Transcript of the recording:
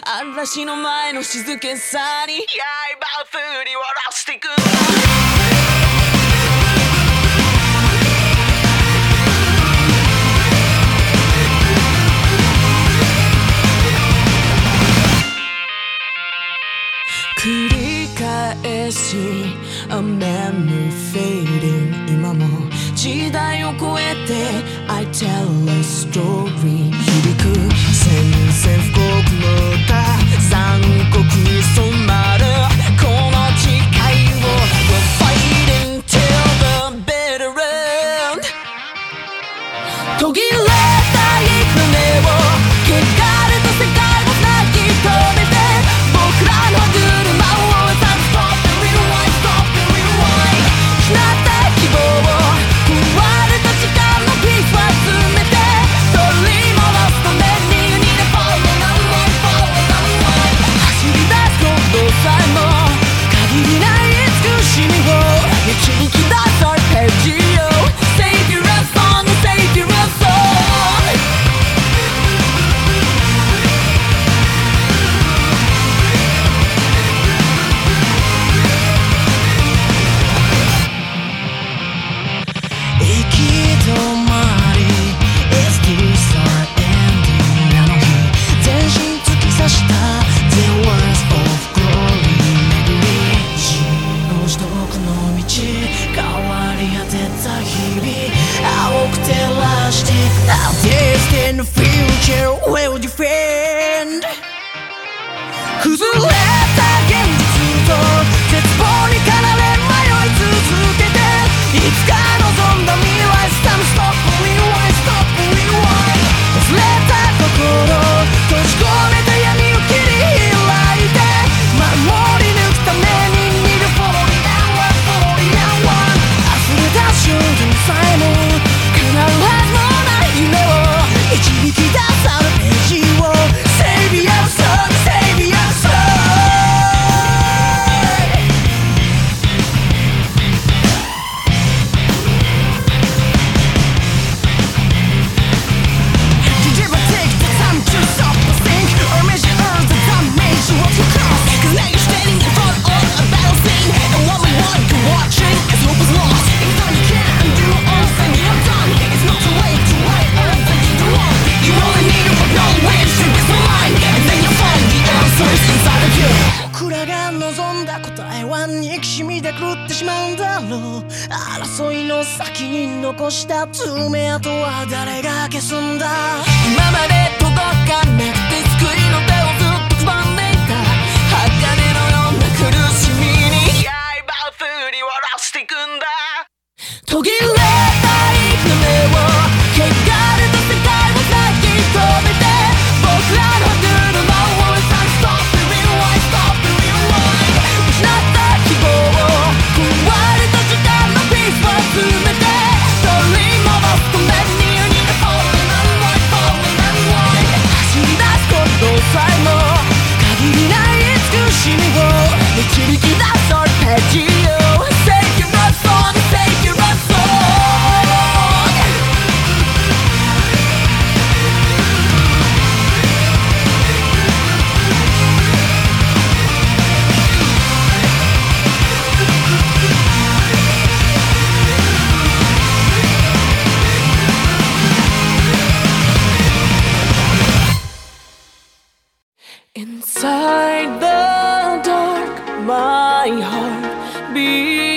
嵐の前の静けさに刃を振り下ろしていく。繰り返し A memory fading 今も時代を超えて I tell a story 響く宣戦布告の歌残酷に染まるこの誓いを We're fighting till the bitter end 途切れたい船を汚れた世界を泣き止めて僕らの車をin the future will defend 崩れた現実と絶望に駆られ迷い続けていつか望んだ未来 Time stop rewind stop rewind 忘れた心閉じ込めた闇を切り開いて守り抜くために Need a falling hour falling hour 溢れた瞬間さえも叶うはずのない夢を導き出されページを Save your soul Save your soul 僕らが望んだ答えは憎しみで狂ってしまうんだろう争いの先に残した爪痕は誰が消すんだ今まで届かなくて救いの手をずっとつまんでいた鋼のような苦しみに刃を振り下ろしていくんだ途切れたい船を汚れた世界を泣き止めて僕らの車を導き出そうページを Save your soul Save your soul 'Inside the dark, my heart beats